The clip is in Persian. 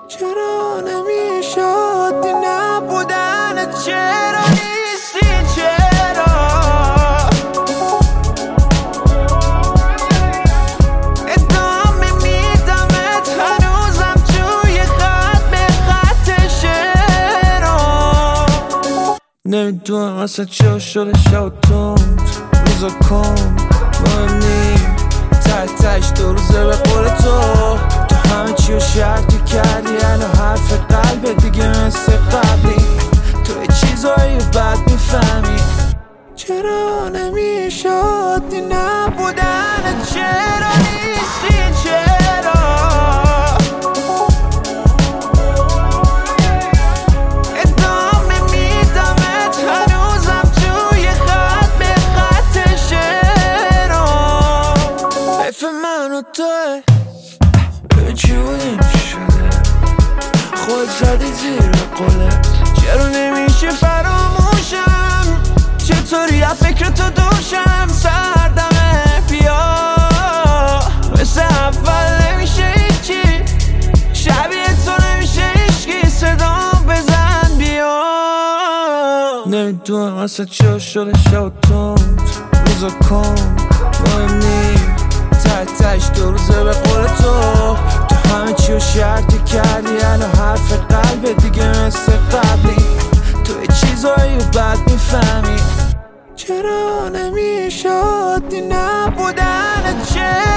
چرا نمیشد دی نبودن؟ چرا نیستی؟ چرا ادامه میدمت هنوزم توی خط به خط شعرها. نمیدونم اصلا چرا شده شب تند روزا کن مهم نیم تحتش 2 روزه به قول تو همه چی رو شرطی کردی الان حرف قلبه دیگه مثل قبلی تو یه چیزایی بد میفهمی. چرا نمیشد دی نبودن؟ چرا نیستی؟ چرا ادامه میدمت هنوزم توی خط به خط شعرها. حیف من و توه چی بودیم چی شده خود زدی زیر قلت. چرا نمیشه فراموشم؟ چطوری از فکر تو دوشم؟ سردمه بیا مثل اول نمیشه هیچی شبیه تو نمیشه هیچکی صدام بزن بیا. نمیدونم اصلا چرا شده شب تند روزا کن مهم نیم تحتش 2 روزه به قول تو همه چی رو شرطی کردی الان حرف قلبه دیگه مثل قبلی تو یه چیزایی بد میفهمی. چرا نمیشد دی نبودن؟ چرا